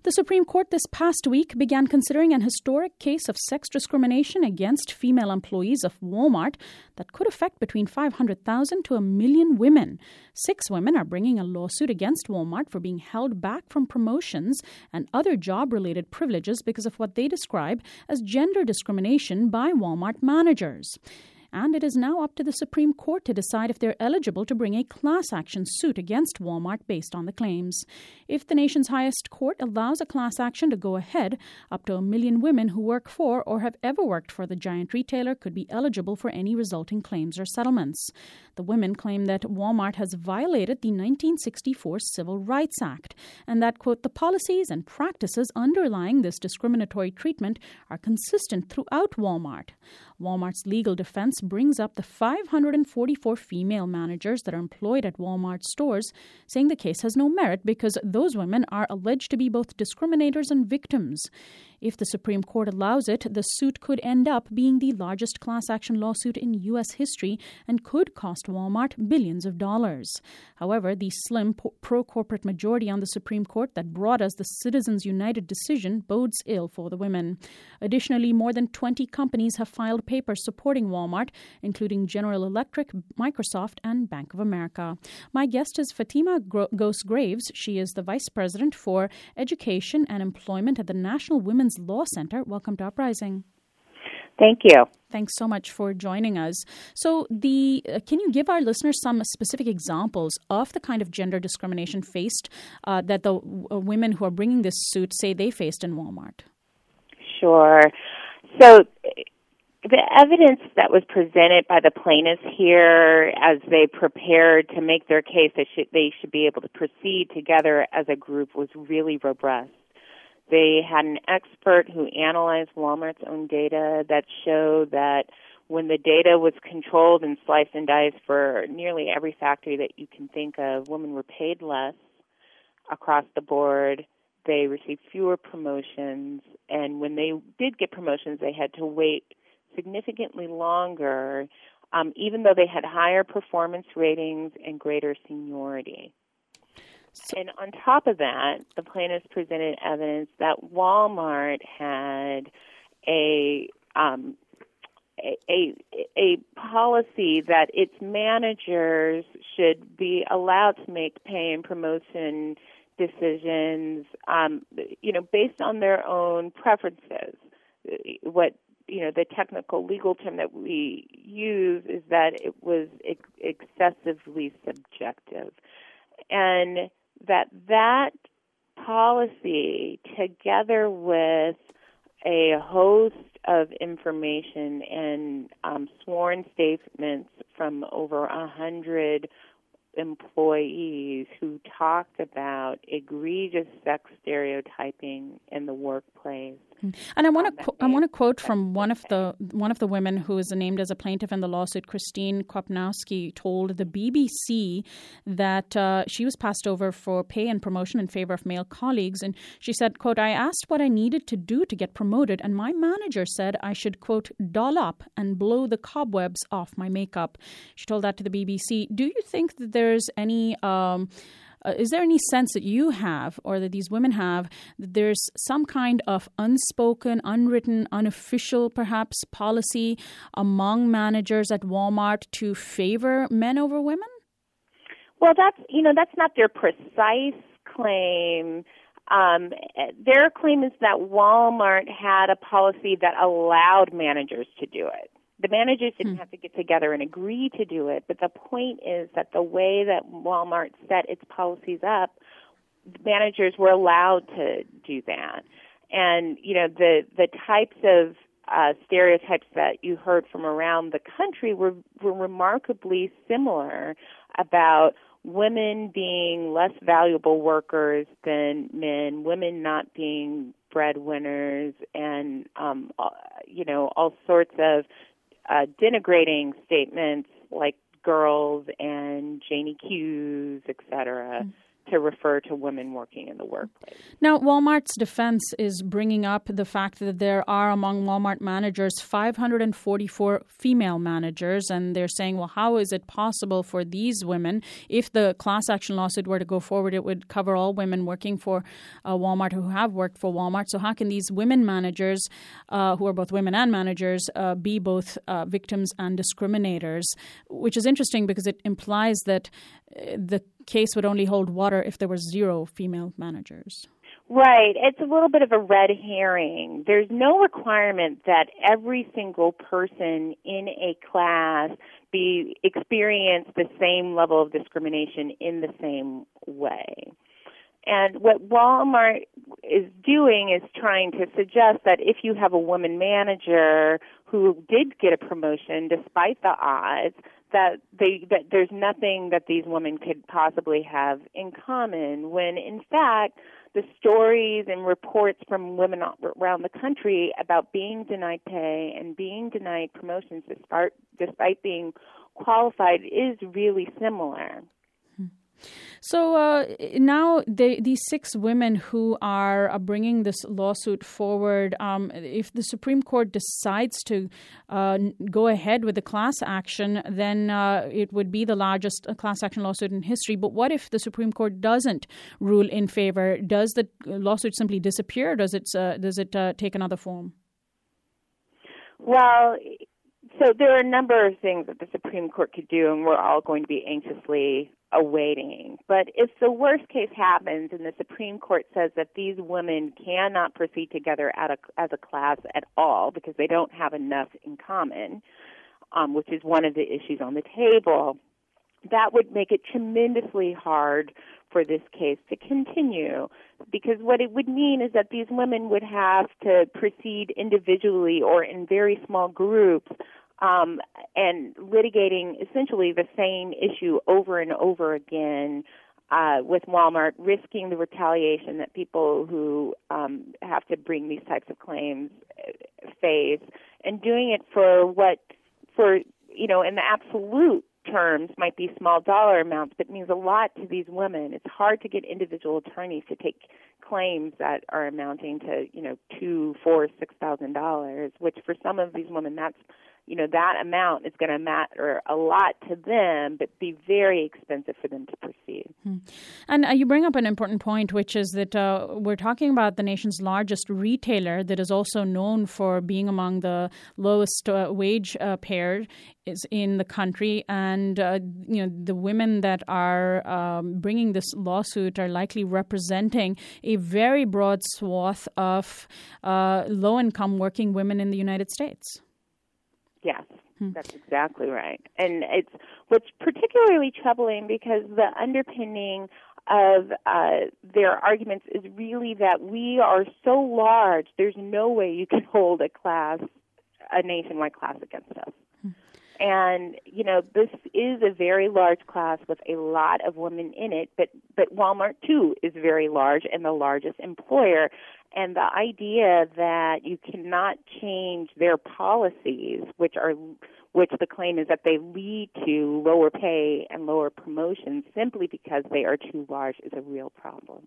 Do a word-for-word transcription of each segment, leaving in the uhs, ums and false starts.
The Supreme Court this past week began considering an historic case of sex discrimination against female employees of Walmart that could affect between five hundred thousand to a million women. Six women are bringing a lawsuit against Walmart for being held back from promotions and other job-related privileges because of what they describe as gender discrimination by Walmart managers. And it is now up to the Supreme Court to decide if they're eligible to bring a class action suit against Walmart based on the claims. If the nation's highest court allows a class action to go ahead, up to a million women who work for or have ever worked for the giant retailer could be eligible for any resulting claims or settlements. The women claim that Walmart has violated the nineteen sixty-four Civil Rights Act and that, quote, the policies and practices underlying this discriminatory treatment are consistent throughout Walmart. Walmart's legal defense brings up the five hundred forty-four female managers that are employed at Walmart stores, saying the case has no merit because those women are alleged to be both discriminators and victims. If the Supreme Court allows it, the suit could end up being the largest class action lawsuit in U S history and could cost Walmart billions of dollars. However, the slim pro-corporate majority on the Supreme Court that brought us the Citizens United decision bodes ill for the women. Additionally, more than twenty companies have filed papers supporting Walmart, including General Electric, Microsoft, and Bank of America. My guest is Fatima Ghosh-Graves. She is the Vice President for Education and Employment at the National Women's Law Center. Welcome to Uprising. Thank you. Thanks so much for joining us. So, the uh, can you give our listeners some specific examples of the kind of gender discrimination faced uh, that the uh, women who are bringing this suit say they faced in Walmart? Sure. So, the evidence that was presented by the plaintiffs here as they prepared to make their case that should, they should be able to proceed together as a group was really robust. They had an expert who analyzed Walmart's own data that showed that when the data was controlled and sliced and diced for nearly every factory that you can think of, women were paid less across the board. They received fewer promotions, and when they did get promotions, they had to wait significantly longer, um, even though they had higher performance ratings and greater seniority. And on top of that, the plaintiffs presented evidence that Walmart had a um, a, a a policy that its managers should be allowed to make pay and promotion decisions, um, you know, based on their own preferences. What you know, the technical legal term that we use is that it was ex- excessively subjective, and that that policy, together with a host of information and um, sworn statements from over a hundred employees who talked about egregious sex stereotyping in the workplace. And I want to qu- I want to quote from one of the one of the women who is named as a plaintiff in the lawsuit. Christine Kopnowski told the B B C that uh, she was passed over for pay and promotion in favor of male colleagues, and she said, "quote I asked what I needed to do to get promoted, and my manager said I should quote doll up and blow the cobwebs off my makeup." She told that to the B B C. Do you think that there's any um, Uh, is there any sense that you have or that these women have that there's some kind of unspoken, unwritten, unofficial, perhaps, policy among managers at Walmart to favor men over women? Well, that's, you know, that's not their precise claim. Um, their claim is that Walmart had a policy that allowed managers to do it. The managers didn't hmm. have to get together and agree to do it, but the point is that the way that Walmart set its policies up, managers were allowed to do that. And, you know, the, the types of uh, stereotypes that you heard from around the country were, were remarkably similar about women being less valuable workers than men, women not being breadwinners, and, um, you know, all sorts of Uh, denigrating statements like girls and Janie Q's, et cetera, mm. to refer to women working in the workplace. Now, Walmart's defense is bringing up the fact that there are among Walmart managers five hundred forty-four female managers, and they're saying, well, how is it possible for these women, if the class action lawsuit were to go forward, it would cover all women working for uh, Walmart who have worked for Walmart. So how can these women managers, uh, who are both women and managers, uh, be both uh, victims and discriminators? Which is interesting because it implies that uh, the case would only hold water if there were zero female managers. Right. It's a little bit of a red herring. There's no requirement that every single person in a class be experience the same level of discrimination in the same way. And what Walmart is doing is trying to suggest that if you have a woman manager who did get a promotion despite the odds, that they that there's nothing that these women could possibly have in common, when in fact the stories and reports from women around the country about being denied pay and being denied promotions despite, despite being qualified is really similar. So uh, now they, these six women who are uh, bringing this lawsuit forward, um, if the Supreme Court decides to uh, go ahead with the class action, then uh, it would be the largest class action lawsuit in history. But what if the Supreme Court doesn't rule in favor? Does the lawsuit simply disappear? Or does it, uh, does it uh, take another form? Well, so there are a number of things that the Supreme Court could do, and we're all going to be anxiously awaiting. But if the worst case happens and the Supreme Court says that these women cannot proceed together at a, as a class at all because they don't have enough in common, um, which is one of the issues on the table, that would make it tremendously hard for this case to continue, because what it would mean is that these women would have to proceed individually or in very small groups Um, and litigating essentially the same issue over and over again uh, with Walmart, risking the retaliation that people who um, have to bring these types of claims face, and doing it for what, for, you know, in the absolute terms might be small dollar amounts, but means a lot to these women. It's hard to get individual attorneys to take claims that are amounting to, you know, two, four, six thousand dollars, which for some of these women, that's, you know, that amount is going to matter a lot to them, but be very expensive for them to proceed. Hmm. And uh, you bring up an important point, which is that uh, we're talking about the nation's largest retailer that is also known for being among the lowest uh, wage uh, payers is in the country. And, uh, you know, the women that are um, bringing this lawsuit are likely representing a very broad swath of uh, low-income working women in the United States. Yes, that's exactly right. And it's what's particularly troubling because the underpinning of uh, their arguments is really that we are so large, there's no way you can hold a class, a nationwide class against us. Hmm. And, you know, this is a very large class with a lot of women in it, but, but Walmart, too, is very large and the largest employer. And the idea that you cannot change their policies, which are which the claim is that they lead to lower pay and lower promotions simply because they are too large, is a real problem.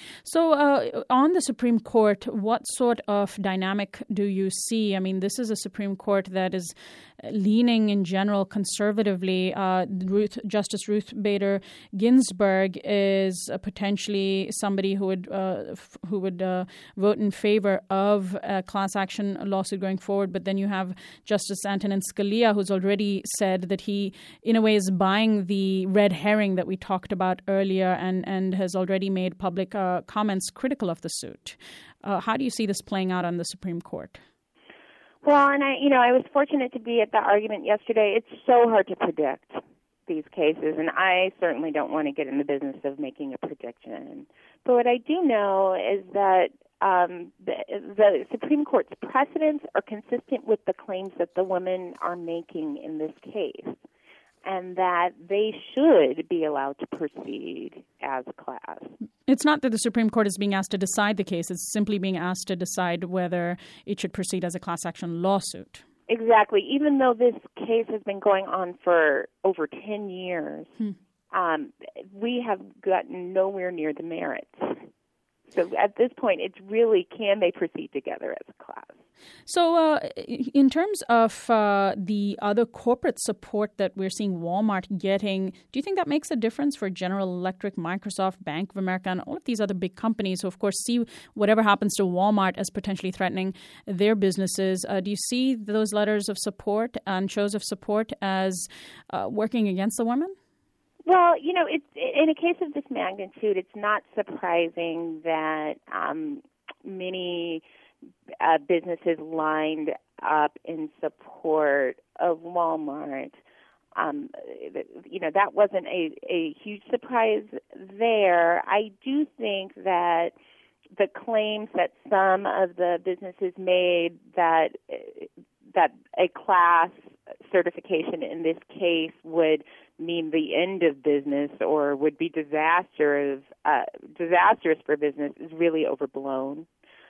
So uh, on the Supreme Court, what sort of dynamic do you see? I mean, this is a Supreme Court that is leaning in general conservatively. Uh, Ruth, Justice Ruth Bader Ginsburg is uh, potentially somebody who would uh, f- who would uh, vote in favor of a class action lawsuit going forward. But then you have Justice Antonin Scalia, who's already said that he, in a way, is buying the red herring that we talked about earlier, and, and has already made public uh, comments critical of the suit. Uh, how do you see this playing out on the Supreme Court? Well, and I, you know, I was fortunate to be at the argument yesterday. It's so hard to predict these cases, and I certainly don't want to get in the business of making a prediction. But what I do know is that um, the, the Supreme Court's precedents are consistent with the claims that the women are making in this case, and that they should be allowed to proceed as a class. It's not that the Supreme Court is being asked to decide the case. It's simply being asked to decide whether it should proceed as a class action lawsuit. Exactly. Even though this case has been going on for over ten years, hmm. um, we have gotten nowhere near the merits. So at this point, it's really, can they proceed together as a class? So uh, in terms of uh, the other corporate support that we're seeing Walmart getting, do you think that makes a difference for General Electric, Microsoft, Bank of America, and all of these other big companies who, of course, see whatever happens to Walmart as potentially threatening their businesses? Uh, do you see those letters of support and shows of support as uh, working against the women? Well, you know, it's, in a case of this magnitude, it's not surprising that um, many uh, businesses lined up in support of Walmart. Um, you know, that wasn't a, a huge surprise there. I do think that the claims that some of the businesses made that that a class certification in this case would mean the end of business or would be disastrous, uh, disastrous for business is really overblown.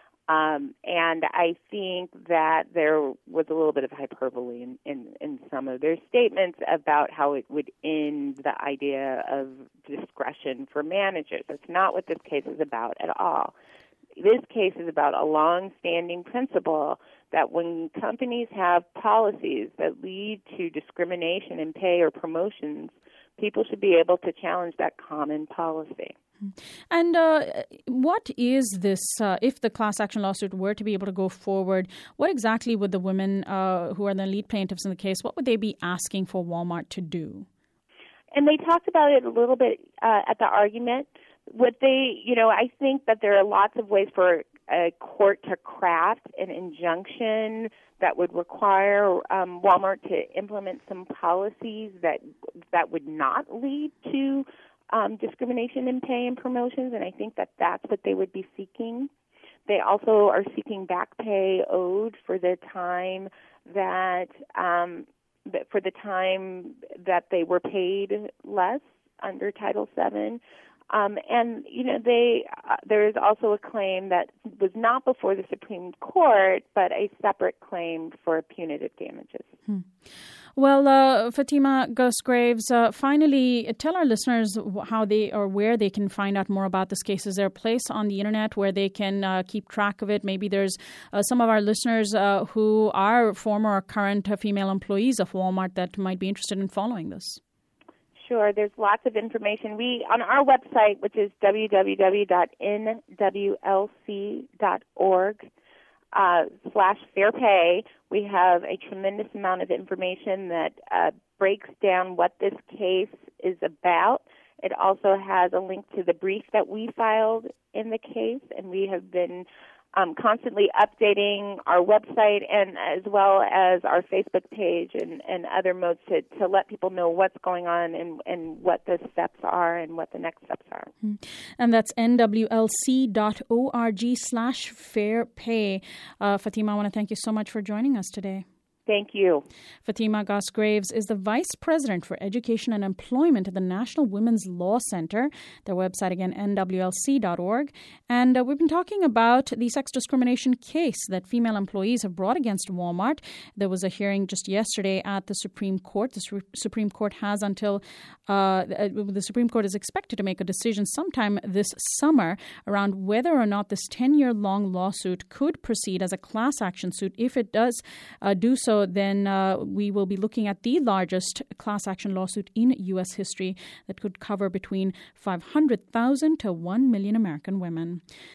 Um, and I think that there was a little bit of hyperbole in, in, in some of their statements about how it would end the idea of discretion for managers. That's not what this case is about at all. This case is about a long-standing principle that when companies have policies that lead to discrimination in pay or promotions, people should be able to challenge that common policy. And uh, what is this, uh, if the class action lawsuit were to be able to go forward, what exactly would the women uh, who are the lead plaintiffs in the case, what would they be asking for Walmart to do? And they talked about it a little bit uh, at the argument. What they, you know, I think that there are lots of ways for a court to craft an injunction that would require um, Walmart to implement some policies that that would not lead to um, discrimination in pay and promotions, and I think that that's what they would be seeking. They also are seeking back pay owed for the time that um, for the time that they were paid less under Title seven. Um, and, you know, they uh, there is also a claim that was not before the Supreme Court, but a separate claim for punitive damages. Hmm. Well, uh, Fatima Gusgraves, uh, finally, tell our listeners how they or where they can find out more about this case. Is there a place on the internet where they can uh, keep track of it? Maybe there's uh, some of our listeners uh, who are former or current uh, female employees of Walmart that might be interested in following this. Sure, there's lots of information. We on our website, which is w w w dot n w l c dot org uh, slash fair pay, we have a tremendous amount of information that uh, breaks down what this case is about. It also has a link to the brief that we filed in the case, and we have been Um, constantly updating our website and as well as our Facebook page and, and other modes to, to let people know what's going on and, and what the steps are and what the next steps are. And that's n w l c dot org slash fair pay. Uh, Fatima, I want to thank you so much for joining us today. Thank you. Fatima Gusgraves is the Vice President for Education and Employment at the National Women's Law Center. Their website, again, n w l c dot org. And uh, we've been talking about the sex discrimination case that female employees have brought against Walmart. There was a hearing just yesterday at the Supreme Court. The Su- Supreme Court has until uh, the Supreme Court is expected to make a decision sometime this summer around whether or not this ten-year-long lawsuit could proceed as a class action suit. If it does uh, do so, So then uh, we will be looking at the largest class action lawsuit in U S history that could cover between five hundred thousand to one million American women.